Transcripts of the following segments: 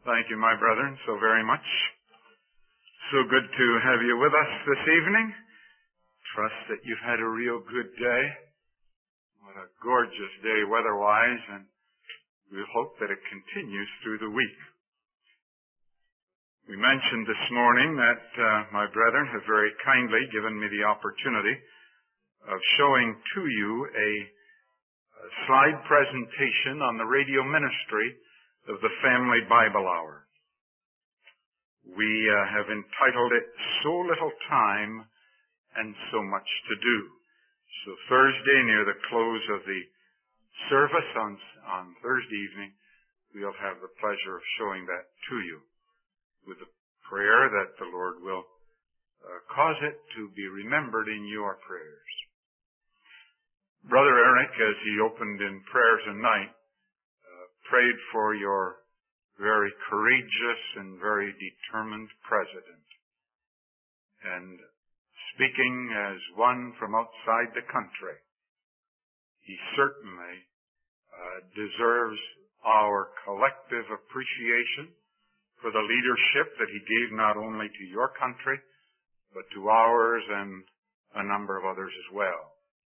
Thank you, my brethren, so very much. So good to have you with us this evening. Trust that you've had a real good day. What a gorgeous day weather-wise, and we hope that it continues through the week. We mentioned this morning that my brethren have very kindly given me the opportunity of showing to you a slide presentation on the radio ministry of the Family Bible Hour. We have entitled it, So Little Time and So Much to Do. So Thursday, near the close of the service on Thursday evening, we'll have the pleasure of showing that to you with the prayer that the Lord will cause it to be remembered in your prayers. Brother Eric, as he opened in prayer tonight, prayed for your very courageous and very determined president. And speaking as one from outside the country, he certainly deserves our collective appreciation for the leadership that he gave not only to your country, but to ours and a number of others as well.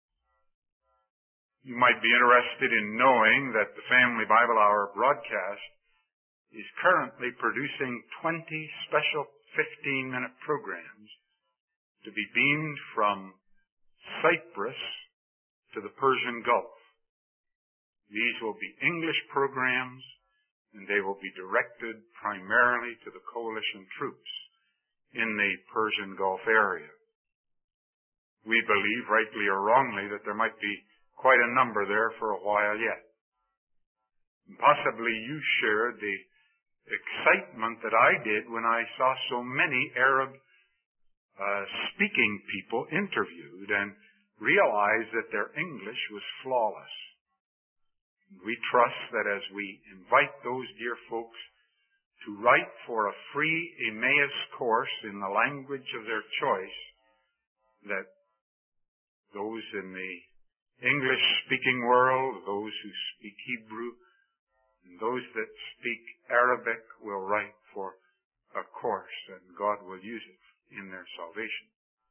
You might be interested in knowing that the Family Bible Hour broadcast is currently producing 20 special 15-minute programs to be beamed from Cyprus to the Persian Gulf. These will be English programs, and they will be directed primarily to the coalition troops in the Persian Gulf area. We believe, rightly or wrongly, that there might be quite a number there for a while yet. And possibly you shared the excitement that I did when I saw so many Arab speaking people interviewed and realized that their English was flawless. We trust that as we invite those dear folks to write for a free Emmaus course in the language of their choice, that those in the English-speaking world, those who speak Hebrew, and those that speak Arabic will write for a course, and God will use it in their salvation.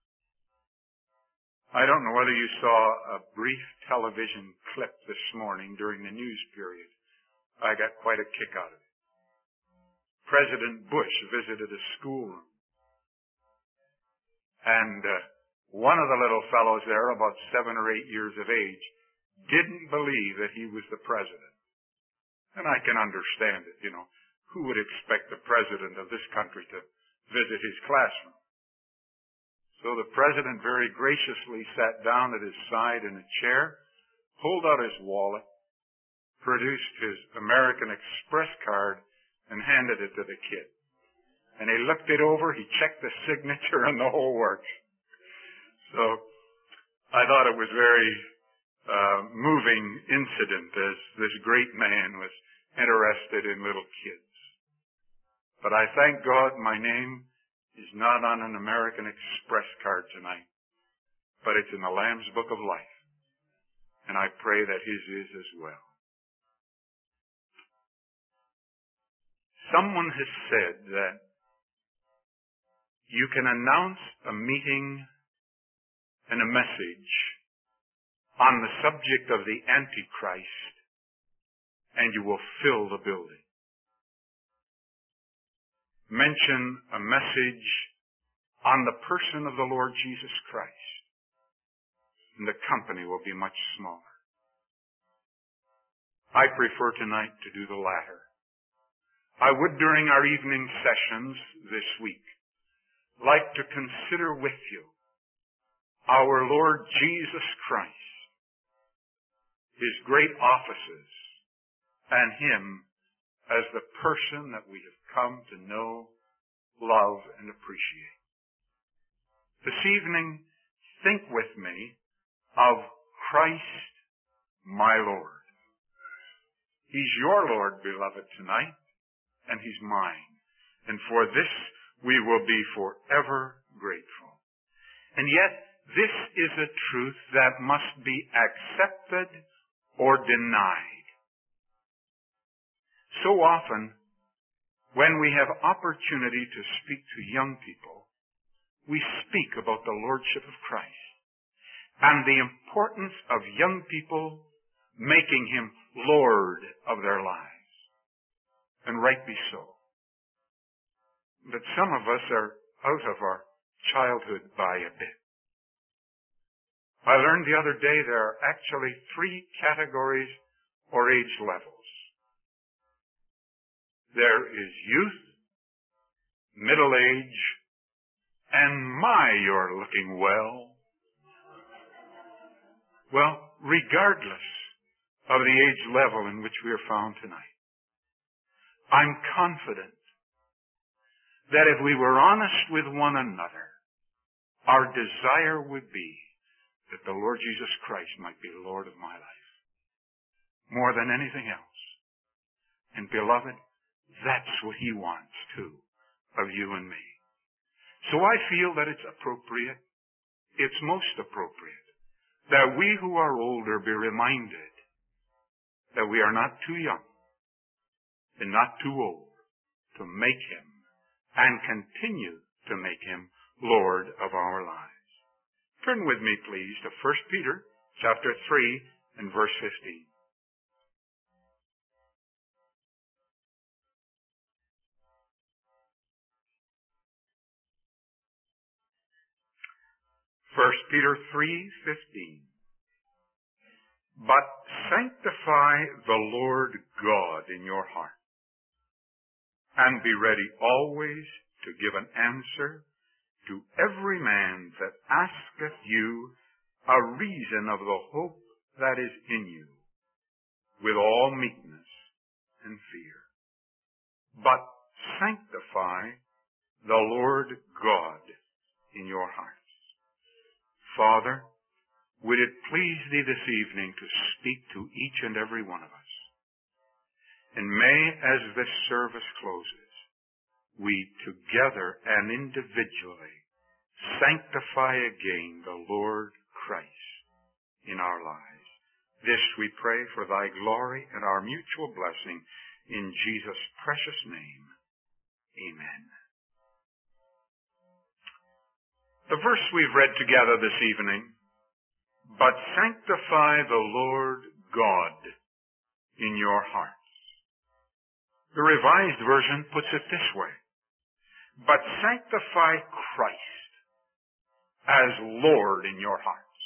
I don't know whether you saw a brief television clip this morning during the news period. I got quite a kick out of it. President Bush visited a schoolroom, and one of the little fellows there, about 7 or 8 years of age, didn't believe that he was the president. And I can understand it, Who would expect the president of this country to visit his classroom? So the president very graciously sat down at his side in a chair, pulled out his wallet, produced his American Express card, and handed it to the kid. And he looked it over, he checked the signature, and the whole works. So I thought it was very moving incident as this great man was interested in little kids. But I thank God my name is not on an American Express card tonight, but it's in the Lamb's Book of Life. And I pray that his is as well. Someone has said that you can announce a meeting and a message on the subject of the Antichrist, and you will fill the building. Mention a message on the person of the Lord Jesus Christ, and the company will be much smaller. I prefer tonight to do the latter. I would, during our evening sessions this week, like to consider with you our Lord Jesus Christ, His great offices, and Him as the person that we have come to know, love, and appreciate. This evening, think with me of Christ, my Lord. He's your Lord, beloved, tonight, and He's mine. And for this, we will be forever grateful. And yet, this is a truth that must be accepted or denied. So often, when we have opportunity to speak to young people, we speak about the Lordship of Christ and the importance of young people making Him Lord of their lives. And rightly so. But some of us are out of our childhood by a bit. I learned the other day there are actually 3 categories or age levels. There is youth, middle age, and you're looking well. Well, regardless of the age level in which we are found tonight, I'm confident that if we were honest with one another, our desire would be that the Lord Jesus Christ might be Lord of my life, more than anything else. And beloved, that's what He wants too, of you and me. So I feel that it's appropriate, it's most appropriate, that we who are older be reminded that we are not too young and not too old to make Him and continue to make Him Lord of our lives. Turn with me, please, to 1 Peter chapter 3 and verse 15. 1 Peter 3:15. But sanctify the Lord God in your heart, and be ready always to give an answer to every man that asketh you a reason of the hope that is in you, with all meekness and fear. But sanctify the Lord God in your hearts. Father, would it please Thee this evening to speak to each and every one of us? And may, as this service closes, we together and individually sanctify again the Lord Christ in our lives. This we pray for Thy glory and our mutual blessing in Jesus' precious name. Amen. The verse we've read together this evening, but sanctify the Lord God in your hearts. The Revised Version puts it this way, but sanctify Christ as Lord in your hearts.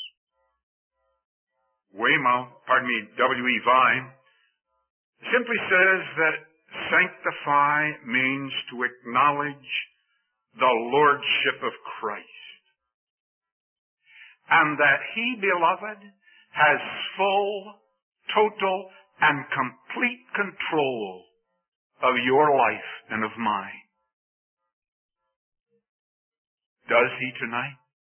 W.E. Vine simply says that sanctify means to acknowledge the Lordship of Christ, and that He, beloved, has full, total, and complete control of your life and of mine. Does He tonight?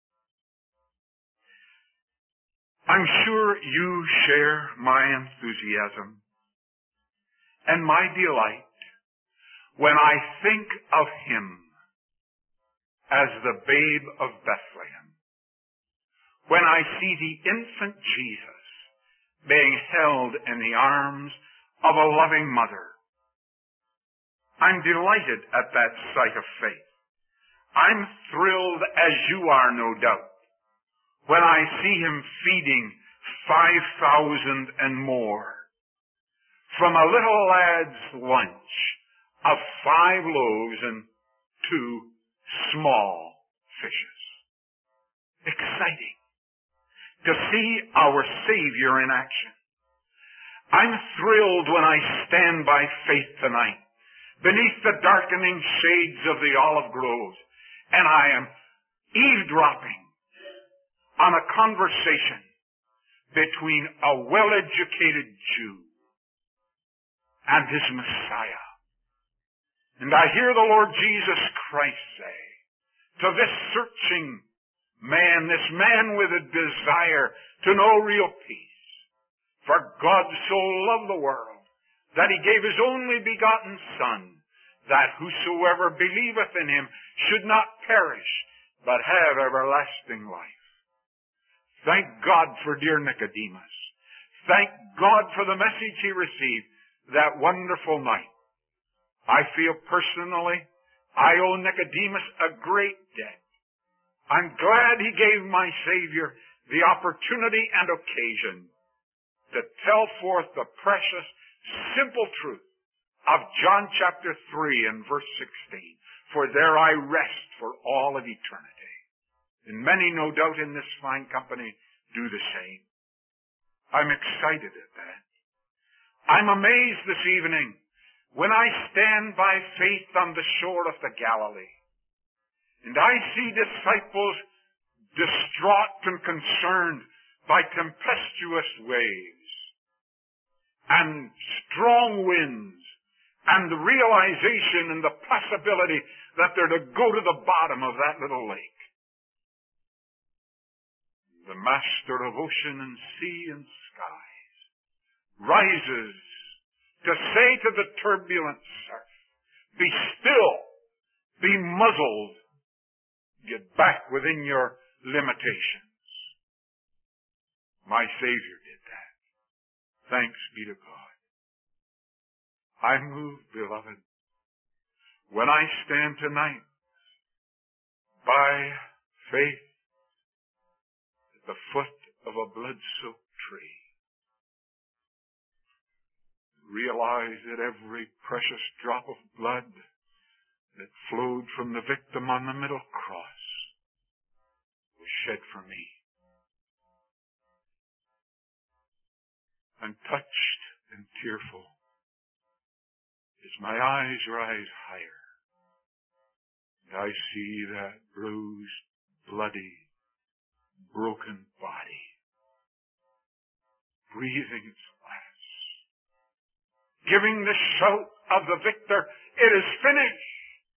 I'm sure you share my enthusiasm and my delight when I think of Him as the babe of Bethlehem, when I see the infant Jesus being held in the arms of a loving mother. I'm delighted at that sight of faith. I'm thrilled, as you are, no doubt, when I see Him feeding 5,000 and more from a little lad's lunch of 5 loaves and 2 small fishes. Exciting to see our Savior in action. I'm thrilled when I stand by faith tonight beneath the darkening shades of the olive groves, and I am eavesdropping on a conversation between a well-educated Jew and his Messiah. And I hear the Lord Jesus Christ say to this searching man, this man with a desire to know real peace, for God so loved the world that He gave His only begotten Son, that whosoever believeth in Him should not perish, but have everlasting life. Thank God for dear Nicodemus. Thank God for the message he received that wonderful night. I I feel personally I owe Nicodemus a great debt. I'm glad he gave my Savior the opportunity and occasion to tell forth the precious, simple truth of John chapter 3 and verse 16. For there I rest for all of eternity. And many, no doubt, in this fine company do the same. I'm excited at that. I'm amazed this evening when I stand by faith on the shore of the Galilee, and I see disciples distraught and concerned by tempestuous waves and strong winds and the realization and the possibility that they're to go to the bottom of that little lake. The master of ocean and sea and skies rises to say to the turbulent surf, be still, be muzzled, get back within your limitations. My Savior did that. Thanks be to God. I'm moved, beloved, when I stand tonight by faith at the foot of a blood-soaked tree. Realize that every precious drop of blood that flowed from the victim on the middle cross was shed for me. I'm touched and tearful as my eyes rise higher and I see that bruised, bloody, broken body breathing its last, giving the shout of the victor, it is finished,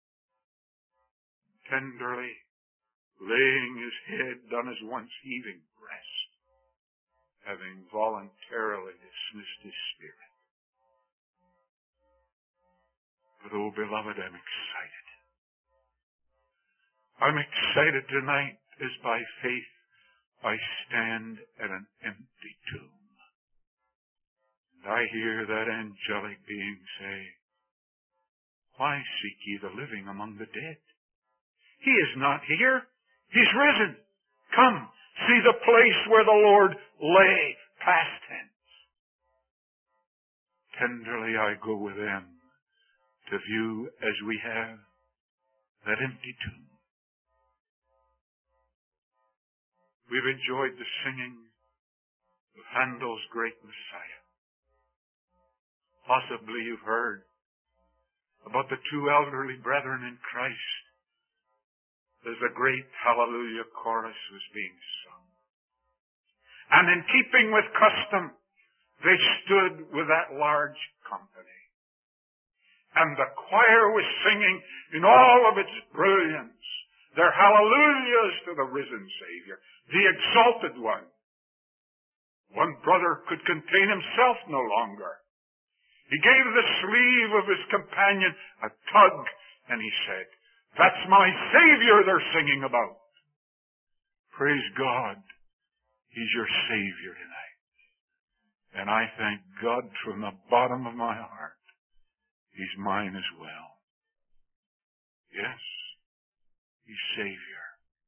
tenderly laying his head on his once heaving breast, having voluntarily dismissed his spirit. But, oh, beloved, I'm excited. I'm excited tonight as by faith I stand at an empty tomb. And I hear that angelic being say, why seek ye the living among the dead? He is not here. He's risen. Come, see the place where the Lord lay, past tense. Tenderly I go with them to view as we have that empty tomb. We've enjoyed the singing of Handel's Great Messiah. Possibly you've heard about the two elderly brethren in Christ as the great Hallelujah chorus was being sung. And in keeping with custom, they stood with that large company. And the choir was singing in all of its brilliance their hallelujahs to the risen Savior, the exalted one. One brother could contain himself no longer. He gave the sleeve of his companion a tug, and he said, that's my Savior they're singing about. Praise God, He's your Savior tonight. And I thank God from the bottom of my heart, He's mine as well. Yes, He's Savior.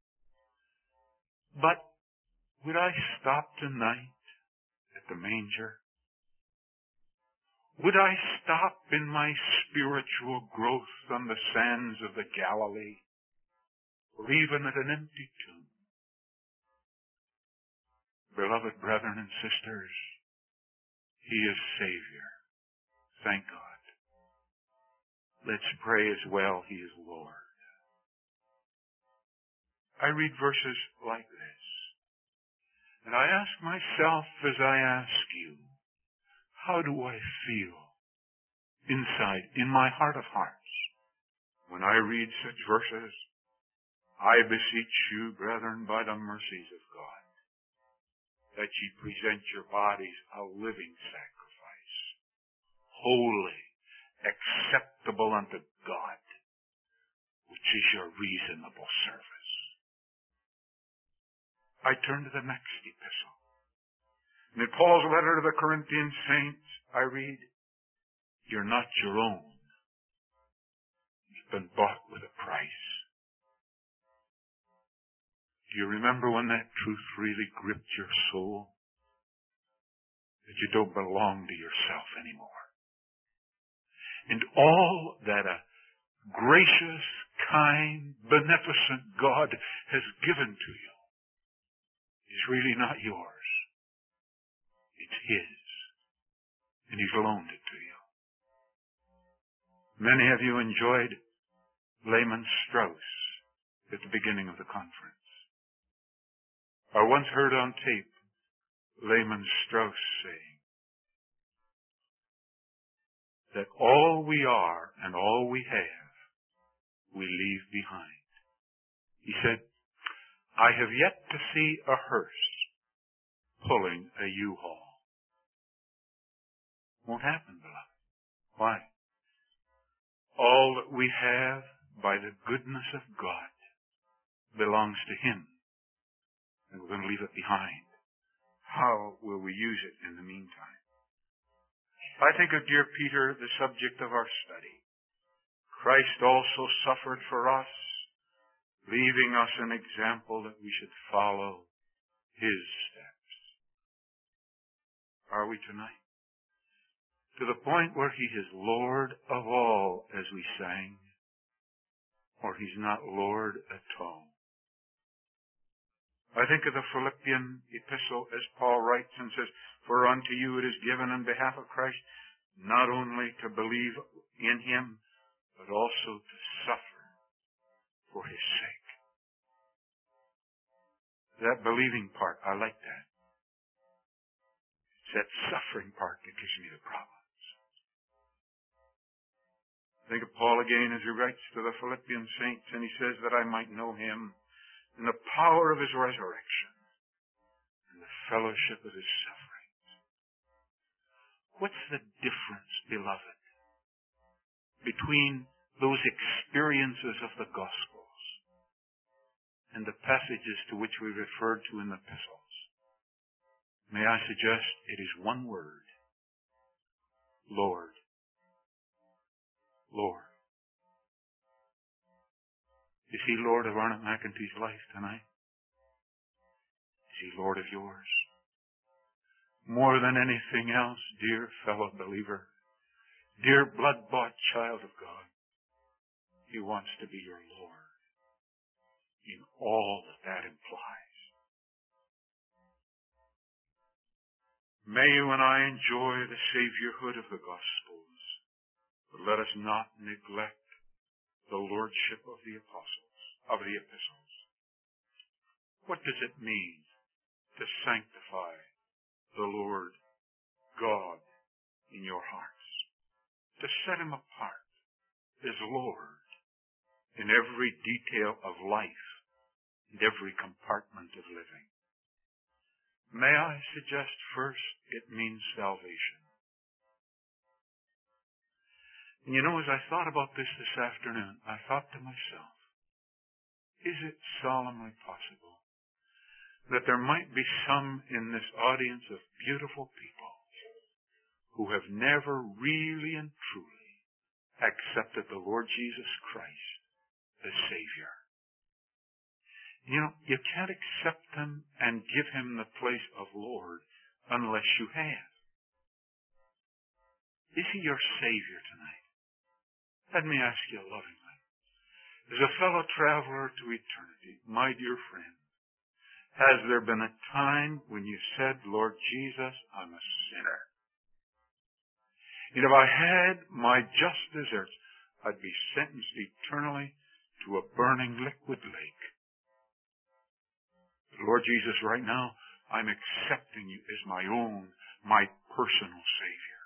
But would I stop tonight at the manger? Would I stop in my spiritual growth on the sands of the Galilee, or even at an empty tomb? Beloved brethren and sisters, He is Savior. Thank God. Let's pray as well, He is Lord. I read verses like this, and I ask myself as I ask you, how do I feel inside, in my heart of hearts, when I read such verses? I beseech you, brethren, by the mercies of God, that ye present your bodies a living sacrifice, holy, acceptable unto God, which is your reasonable service. I turn to the next epistle. And in Paul's letter to the Corinthian saints, I read, you're not your own. been bought with a price. Do you remember when that truth really gripped your soul? That you don't belong to yourself anymore. And all that a gracious, kind, beneficent God has given to you is really not yours. It's His. And He's loaned it to you. Many of you enjoyed Lehman Strauss at the beginning of the conference. I once heard on tape Lehman Strauss saying that all we are and all we have, we leave behind. He said, I have yet to see a hearse pulling a U-Haul. Won't happen, beloved. Why? All that we have, by the goodness of God, belongs to Him. And we're going to leave it behind. How will we use it in the meantime? I think of dear Peter, the subject of our study. Christ also suffered for us, leaving us an example that we should follow His steps. Are we tonight? To the point where He is Lord of all, as we sang, or He's not Lord at all. I think of the Philippian epistle as Paul writes and says, for unto you it is given on behalf of Christ not only to believe in Him, but also to suffer for His sake. That believing part, I like that. It's that suffering part that gives me the problems. Think of Paul again as he writes to the Philippian saints, and he says that I might know Him in the power of His resurrection and the fellowship of His sufferings. What's the difference, beloved, between those experiences of the Gospels and the passages to which we referred to in the epistles? May I suggest it is one word: Lord. Lord. Is He Lord of Arnott McEntee's life tonight? Is He Lord of yours? More than anything else, dear fellow believer, dear blood-bought child of God, He wants to be your Lord in all that implies. May you and I enjoy the Saviorhood of the Gospels, but let us not neglect the lordship of the apostles, of the epistles. What does it mean to sanctify the Lord God in your hearts? To set Him apart as Lord in every detail of life and every compartment of living. May I suggest first, it means salvation. And you know, as I thought about this afternoon, I thought to myself, is it solemnly possible that there might be some in this audience of beautiful people who have never really and truly accepted the Lord Jesus Christ as Savior? You know, you can't accept Him and give Him the place of Lord unless you have. Is He your Savior tonight? Let me ask you lovingly, as a fellow traveler to eternity, my dear friend, has there been a time when you said, Lord Jesus, I'm a sinner? And if I had my just deserts, I'd be sentenced eternally to a burning liquid lake. But Lord Jesus, right now, I'm accepting you as my own, my personal Savior.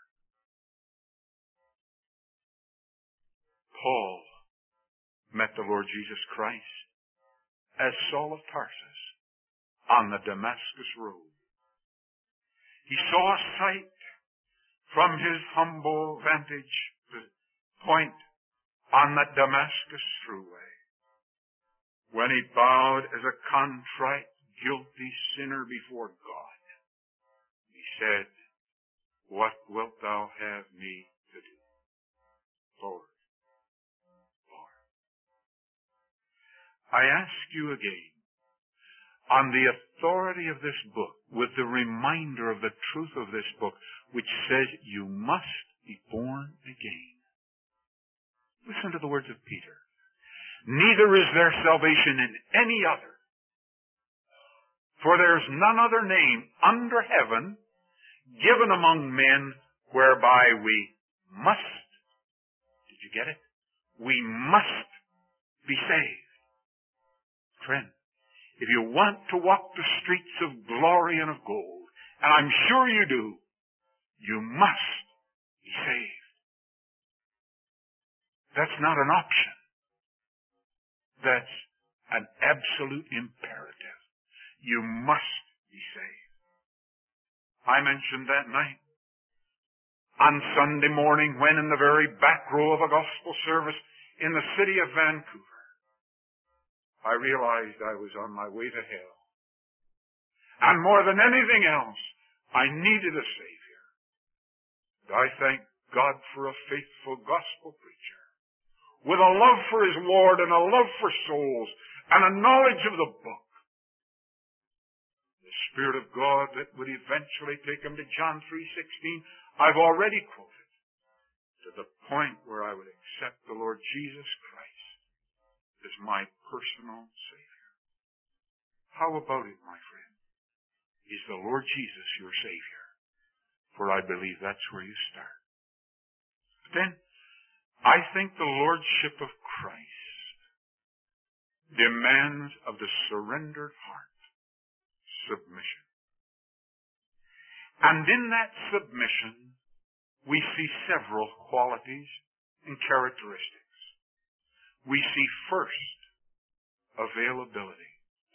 Paul met the Lord Jesus Christ as Saul of Tarsus on the Damascus road. He saw a sight from his humble vantage point on the Damascus thruway when he bowed as a contrite, guilty sinner before God. He said, what wilt thou have me to do? Lord, Lord. I ask you again, on the authority of this book, with the reminder of the truth of this book, which says you must be born again. Listen to the words of Peter. Neither is there salvation in any other, for there is none other name under heaven given among men whereby we must. Did you get it? We must be saved. Friend, if you want to walk the streets of glory and of gold, and I'm sure you do, you must be saved. That's not an option. That's an absolute imperative. You must be saved. I mentioned that night on Sunday morning when in the very back row of a gospel service in the city of Vancouver, I realized I was on my way to hell. And more than anything else, I needed a Savior. And I thank God for a faithful gospel preacher with a love for his Lord and a love for souls and a knowledge of the book. The Spirit of God that would eventually take him to John 3:16, I've already quoted, to the point where I would accept the Lord Jesus Christ as my personal Savior. How about it, my friend? Is the Lord Jesus your Savior? For I believe that's where you start. But then, I think the Lordship of Christ demands of the surrendered heart submission. And in that submission, we see several qualities and characteristics. We see first, availability.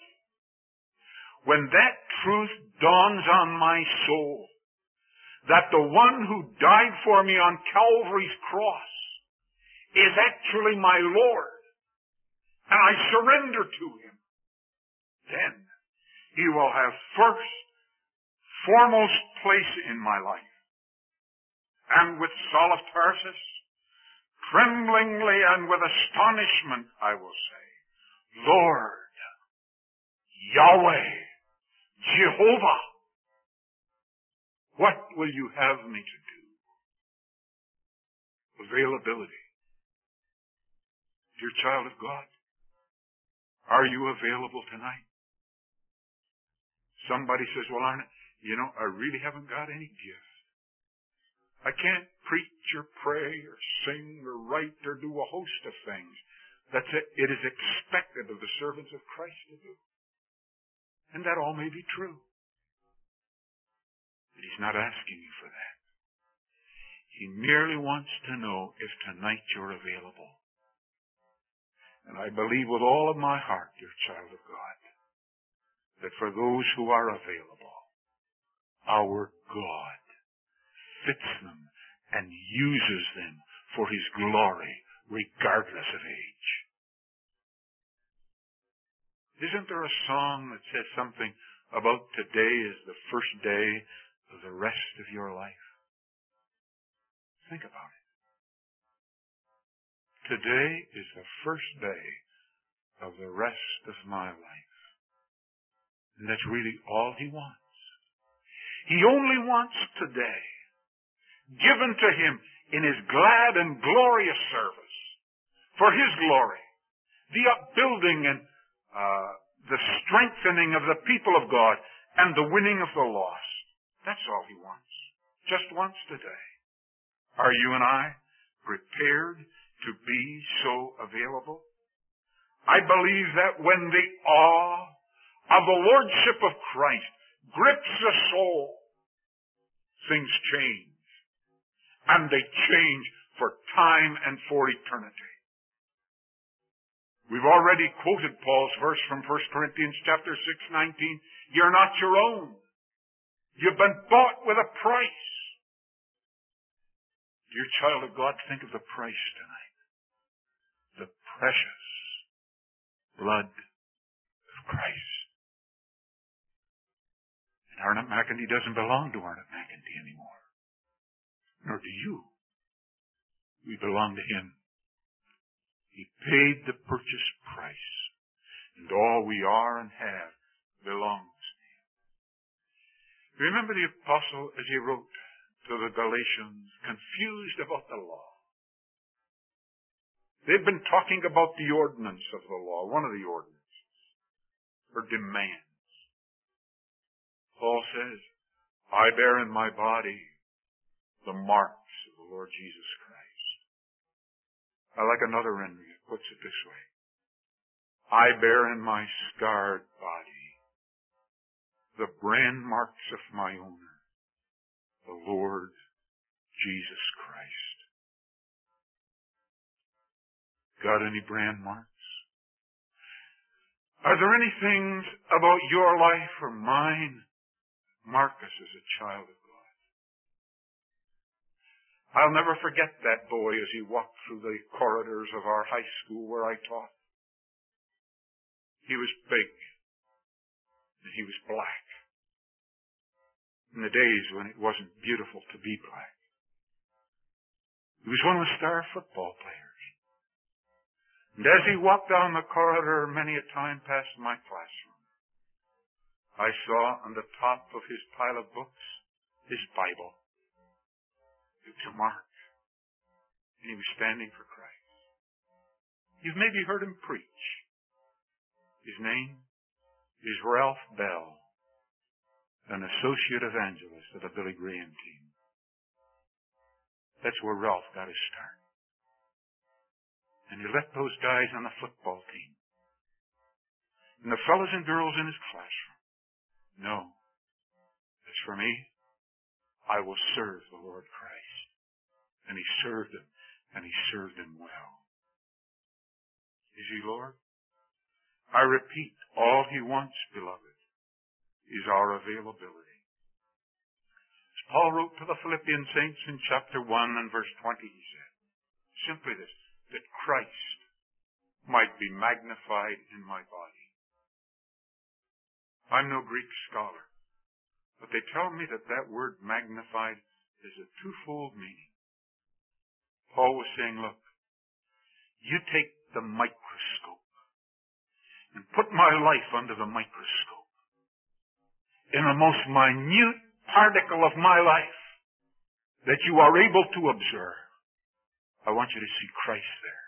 When that truth dawns on my soul, that the one who died for me on Calvary's cross is actually my Lord, and I surrender to him, then he will have foremost place in my life. And with Saul of Tarsus, tremblingly and with astonishment, I will say, Lord, Yahweh, Jehovah, what will you have me to do? Availability. Dear child of God, are you available tonight? Somebody says, well, I really haven't got any gift. I can't preach or pray or sing or write or do a host of things. That's it. It is expected of the servants of Christ to do. And that all may be true. But he's not asking you for that. He merely wants to know if tonight you're available. And I believe with all of my heart, dear child of God, that for those who are available, our God fits them and uses them for his glory, regardless of age. Isn't there a song that says something about today is the first day of the rest of your life? Think about it. Today is the first day of the rest of my life. And that's really all he wants. He only wants today given to him in his glad and glorious service for his glory, the upbuilding and the strengthening of the people of God and the winning of the lost. That's all he wants. Just wants today. Are you and I prepared to be so available? I believe that when the awe of the Lordship of Christ grips the soul, things change. And they change for time and for eternity. We've already quoted Paul's verse from 1 Corinthians chapter 6:19. You're not your own. You've been bought with a price. Dear child of God, think of the price tonight. The precious blood of Christ. And Arnott McIntyre doesn't belong to Arnott McIntyre anymore. Nor do you. We belong to him. He paid the purchase price. And all we are and have belongs to Him. Remember the apostle as he wrote to the Galatians, confused about the law. They've been talking about the ordinance of the law, one of the ordinances, or demands. Paul says, I bear in my body the marks of the Lord Jesus Christ. I like another rendering. It puts it this way. I bear in my scarred body the brand marks of my owner, the Lord Jesus Christ. Got any brand marks? Are there any things about your life or mine mark us as a child of God? I'll never forget that boy as he walked through the corridors of our high school where I taught. He was big, and he was black. In the days when it wasn't beautiful to be black. He was one of the star football players. And as he walked down the corridor many a time past my classroom, I saw on the top of his pile of books his Bible. It was a mark. And he was standing for Christ. You've maybe heard him preach. His name is Ralph Bell, an associate evangelist of the Billy Graham team. That's where Ralph got his start. And he let those guys on the football team, and the fellows and girls in his classroom, know, as for me, I will serve the Lord Christ. And he served him, and he served him well. Is he Lord? I repeat, all he wants, beloved, is our availability. As Paul wrote to the Philippian saints in chapter 1 and verse 20, he said, simply this, that Christ might be magnified in my body. I'm no Greek scholar, but they tell me that that word magnified is a twofold meaning. Paul was saying, look, you take the microscope and put my life under the microscope. In the most minute particle of my life that you are able to observe, I want you to see Christ there.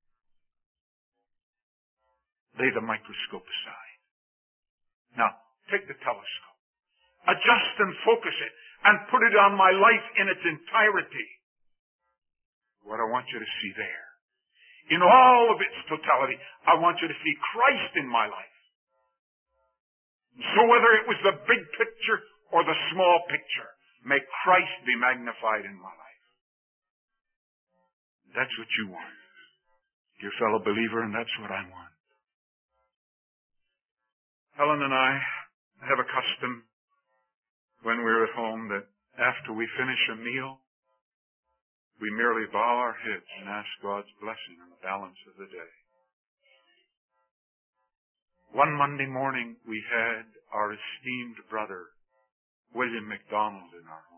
Lay the microscope aside. Now, take the telescope. Adjust and focus it and put it on my life in its entirety. What I want you to see there, in all of its totality, I want you to see Christ in my life. So whether it was the big picture or the small picture, may Christ be magnified in my life. That's what you want, dear fellow believer, and that's what I want. Helen and I have a custom when we're at home that after we finish a meal, we merely bow our heads and ask God's blessing on the balance of the day. One Monday morning, we had our esteemed brother, William McDonald, in our home.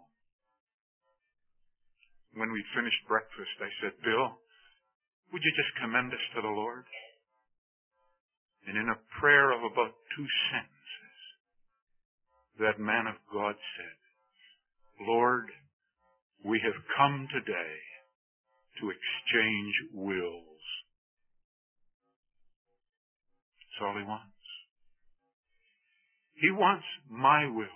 When we finished breakfast, I said, Bill, would you just commend us to the Lord? And in a prayer of about 2 sentences, that man of God said, Lord, we have come today to exchange wills. That's all he wants. He wants my will.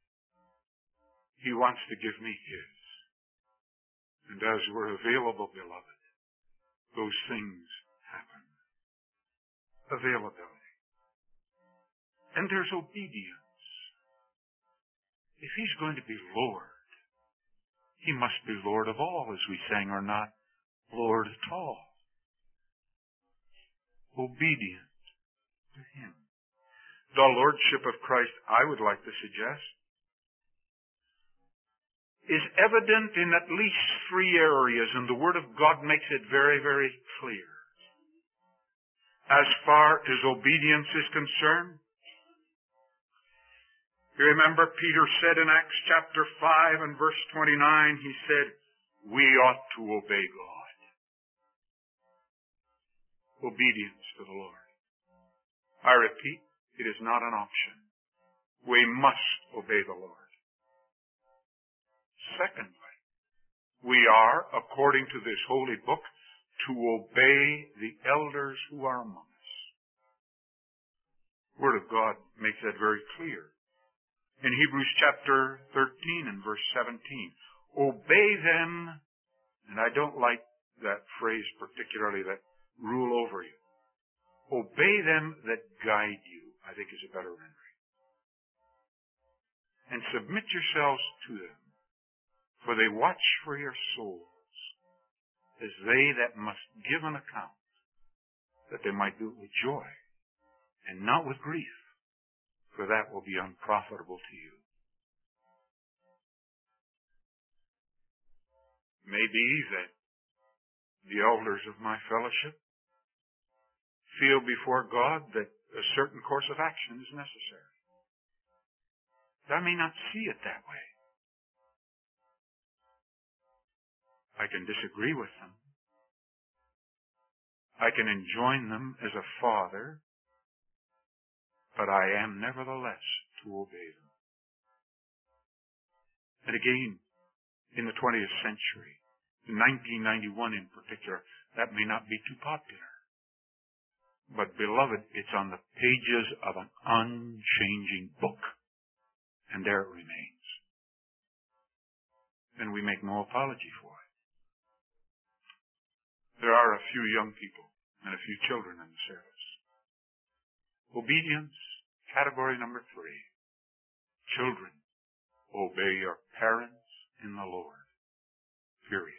He wants to give me his. And as we're available, beloved, those things happen. Availability. And there's obedience. If he's going to be Lord, he must be Lord of all, as we sang, or not Lord at all. Obedient to him. The Lordship of Christ, I would like to suggest, is evident in at least 3 areas, and the Word of God makes it very, very clear. As far as obedience is concerned, you remember Peter said in Acts chapter 5 and verse 29, he said, we ought to obey God. Obedience to the Lord. I repeat, it is not an option. We must obey the Lord. Secondly, we are, according to this holy book, to obey the elders who are among us. The Word of God makes that very clear. In Hebrews chapter 13 and verse 17, obey them, and I don't like that phrase particularly, that rule over you. Obey them that guide you, I think is a better rendering. And submit yourselves to them, for they watch for your souls, as they that must give an account, that they might do it with joy, and not with grief, for that will be unprofitable to you. It may be that the elders of my fellowship feel before God that a certain course of action is necessary. I may not see it that way. I can disagree with them. I can enjoin them as a father, but I am nevertheless to obey them. And again, in the 20th century, in 1991 in particular, that may not be too popular. But beloved, it's on the pages of an unchanging book. And there it remains. And we make no apology for it. There are a few young people and a few children in the service. Obedience, category number 3. Children, obey your parents in the Lord. Period.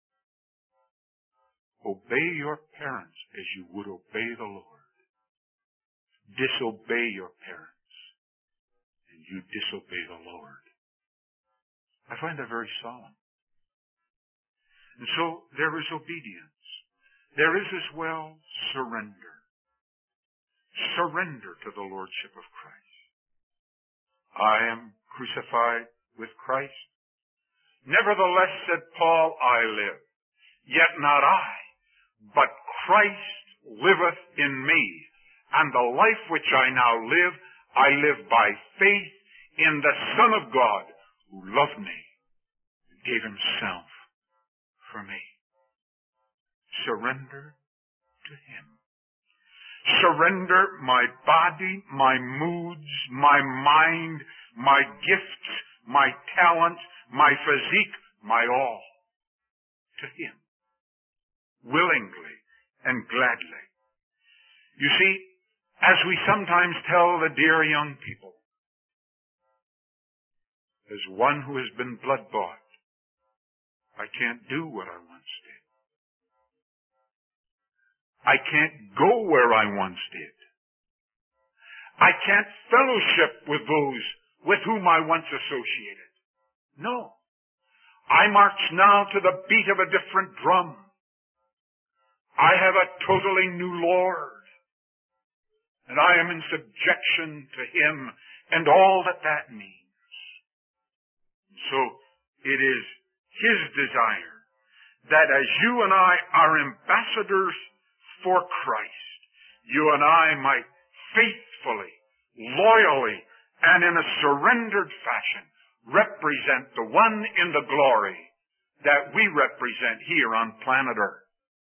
Obey your parents as you would obey the Lord. Disobey your parents, and you disobey the Lord. I find that very solemn. And so there is obedience. There is as well surrender. Surrender to the Lordship of Christ. I am crucified with Christ. Nevertheless, said Paul, I live. Yet not I, but Christ liveth in me. And the life which I now live, I live by faith in the Son of God, who loved me and gave himself for me. Surrender to him. Surrender my body, my moods, my mind, my gifts, my talents, my physique, my all to him. Willingly and gladly. You see, as we sometimes tell the dear young people, as one who has been blood-bought, I can't do what I once did. I can't go where I once did. I can't fellowship with those with whom I once associated. No. I march now to the beat of a different drum. I have a totally new Lord. And I am in subjection to him and all that that means. So it is his desire that as you and I are ambassadors for Christ, you and I might faithfully, loyally, and in a surrendered fashion represent the one in the glory that we represent here on planet Earth.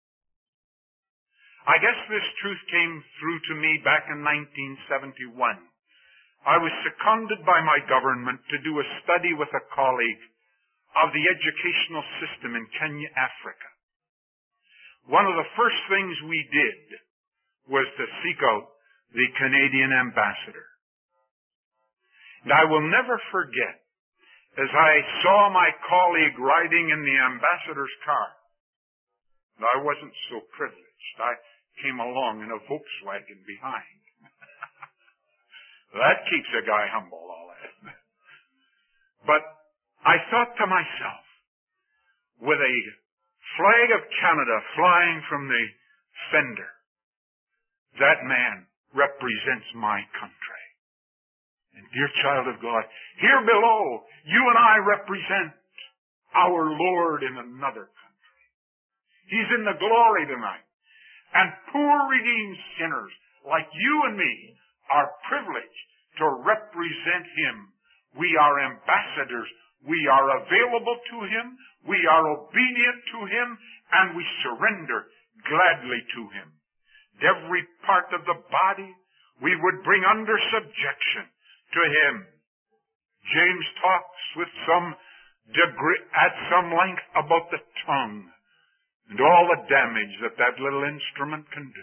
I guess this truth came through to me back in 1971. I was seconded by my government to do a study with a colleague of the educational system in Kenya, Africa. One of the first things we did was to seek out the Canadian ambassador. And I will never forget, as I saw my colleague riding in the ambassador's car, and I wasn't so privileged. I came along in a Volkswagen behind. That keeps a guy humble, all that. But I thought to myself, with a flag of Canada flying from the fender, that man represents my country. And dear child of God, here below, you and I represent our Lord in another country. He's in the glory tonight. And poor redeemed sinners like you and me, are privileged to represent Him. We are ambassadors. We are available to Him. We are obedient to Him, and we surrender gladly to Him. Every part of the body we would bring under subjection to Him. James talks with some degree, at some length, about the tongue and all the damage that that little instrument can do.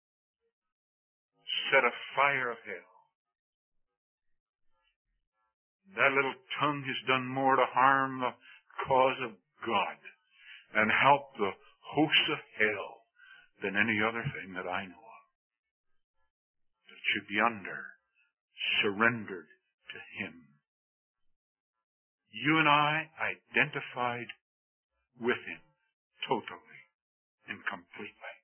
Set a fire of hell. That little tongue has done more to harm the cause of God and help the hosts of hell than any other thing that I know of. It should be surrendered to Him. You and I identified with Him totally and completely.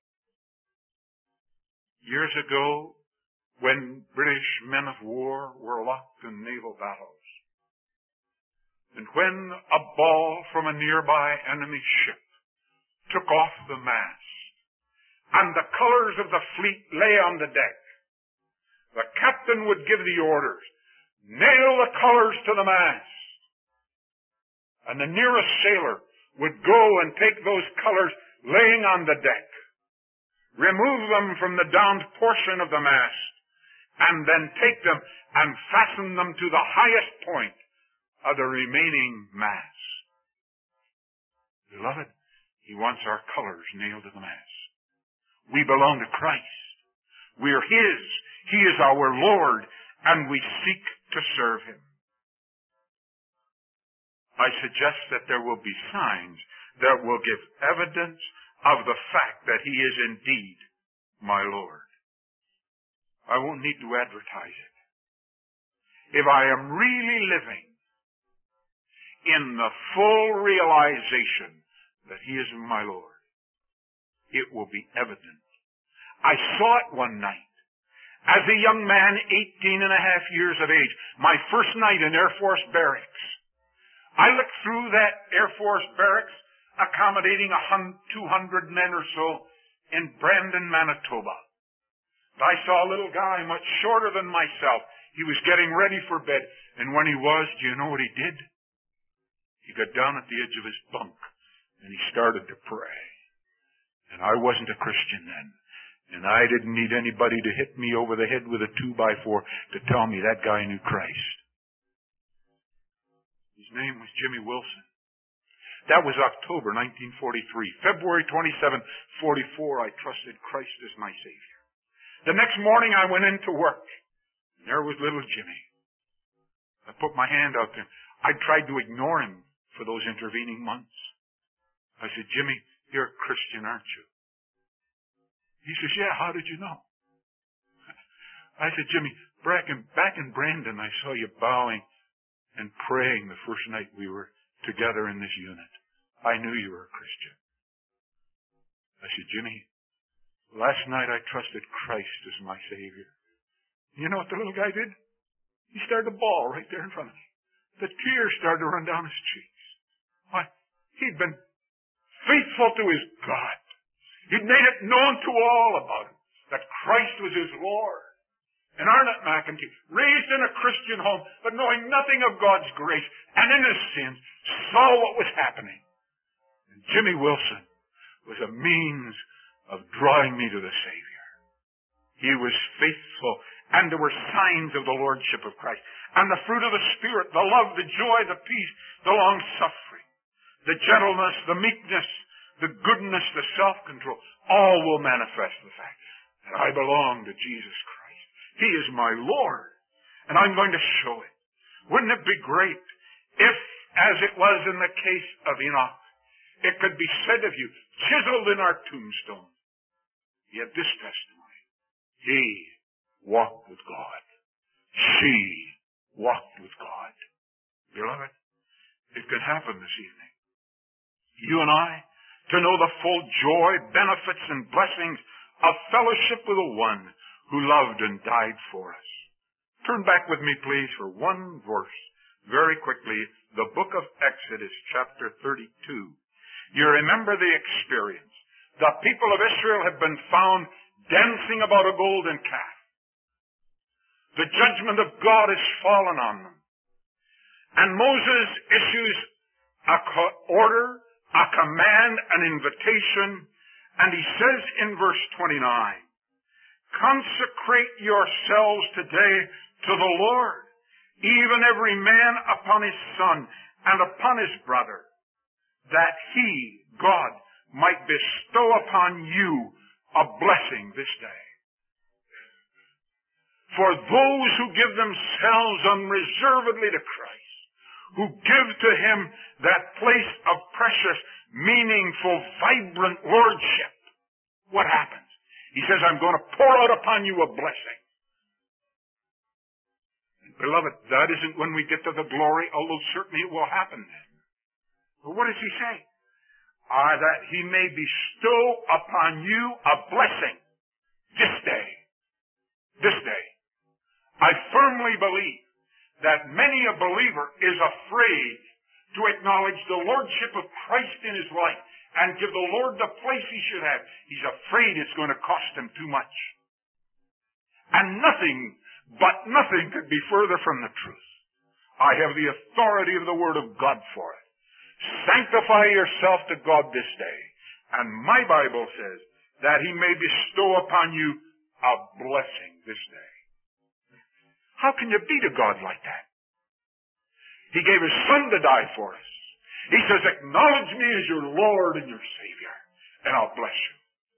Years ago, when British men of war were locked in naval battles, and when a ball from a nearby enemy ship took off the mast, and the colors of the fleet lay on the deck, the captain would give the orders, nail the colors to the mast. And the nearest sailor would go and take those colors laying on the deck, remove them from the downed portion of the mast, and then take them and fasten them to the highest point of the remaining mast. Beloved, He wants our colors nailed to the mast. We belong to Christ. We are His. He is our Lord, and we seek to serve Him. I suggest that there will be signs that will give evidence of the fact that He is indeed my Lord. I won't need to advertise it. If I am really living in the full realization that He is my Lord, it will be evident. I saw it one night. As a young man, 18 and a half years of age, my first night in Air Force barracks, I looked through that Air Force barracks, accommodating 200 men or so in Brandon, Manitoba. I saw a little guy much shorter than myself. He was getting ready for bed. And when he was, do you know what he did? He got down at the edge of his bunk and he started to pray. And I wasn't a Christian then. And I didn't need anybody to hit me over the head with a 2x4 to tell me that guy knew Christ. His name was Jimmy Wilson. That was October 1943. February 27, 44, I trusted Christ as my Savior. The next morning I went into work. And there was little Jimmy. I put my hand out to him. I tried to ignore him for those intervening months. I said, Jimmy, you're a Christian, aren't you? He says, yeah, how did you know? I said, Jimmy, back in Brandon, I saw you bowing and praying the first night we were together in this unit. I knew you were a Christian. I said, Jimmy, last night I trusted Christ as my Savior. You know what the little guy did? He started to bawl right there in front of me. The tears started to run down his cheeks. Why, he'd been faithful to his God. He'd made it known to all about him that Christ was his Lord. And Arnott McEntee, raised in a Christian home, but knowing nothing of God's grace and in his sins, saw what was happening. And Jimmy Wilson was a means of drawing me to the Savior. He was faithful, and there were signs of the Lordship of Christ. And the fruit of the Spirit, the love, the joy, the peace, the long-suffering, the gentleness, the meekness, the goodness, the self-control, all will manifest the fact that I belong to Jesus Christ. He is my Lord, and I'm going to show it. Wouldn't it be great if, as it was in the case of Enoch, it could be said of you, chiseled in our tombstone, he had this testimony: he walked with God. She walked with God. Beloved, it could happen this evening. You and I, to know the full joy, benefits, and blessings of fellowship with the one who loved and died for us. Turn back with me, please, for one verse, very quickly, the book of Exodus, chapter 32. You remember the experience. The people of Israel had been found dancing about a golden calf. The judgment of God has fallen on them. And Moses issues order, a command, an invitation, and he says in verse 29, consecrate yourselves today to the Lord, even every man upon his son and upon his brother, that he, God, might bestow upon you a blessing this day. For those who give themselves unreservedly to Christ, who give to him that place of precious, meaningful, vibrant lordship, what happens? He says, I'm going to pour out upon you a blessing. Beloved, that isn't when we get to the glory, although certainly it will happen then. But what does he say? That he may bestow upon you a blessing this day. This day. I firmly believe that many a believer is afraid to acknowledge the lordship of Christ in his life and give the Lord the place he should have. He's afraid it's going to cost him too much. And nothing could be further from the truth. I have the authority of the Word of God for it. Sanctify yourself to God this day. And my Bible says that he may bestow upon you a blessing this day. How can you beat a God like that? He gave his Son to die for us. He says, acknowledge me as your Lord and your Savior, and I'll bless you.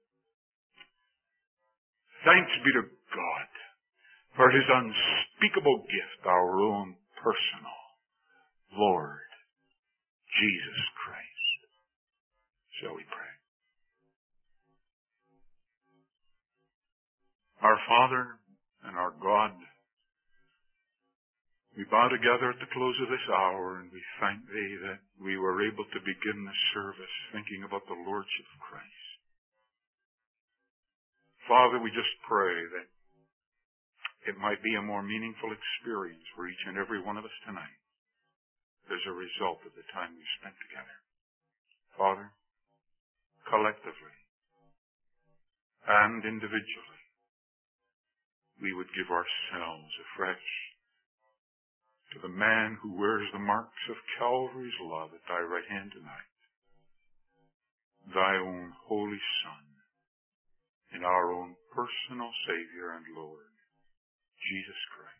Thanks be to God for his unspeakable gift, our own personal Lord, Jesus Christ. Shall we pray? Our Father and our God, we bow together at the close of this hour, and we thank thee that we were able to begin this service thinking about the Lordship of Christ. Father, we just pray that it might be a more meaningful experience for each and every one of us tonight as a result of the time we spent together. Father, collectively and individually, we would give ourselves afresh to the man who wears the marks of Calvary's love at thy right hand tonight, thy own holy Son, and our own personal Savior and Lord, Jesus Christ.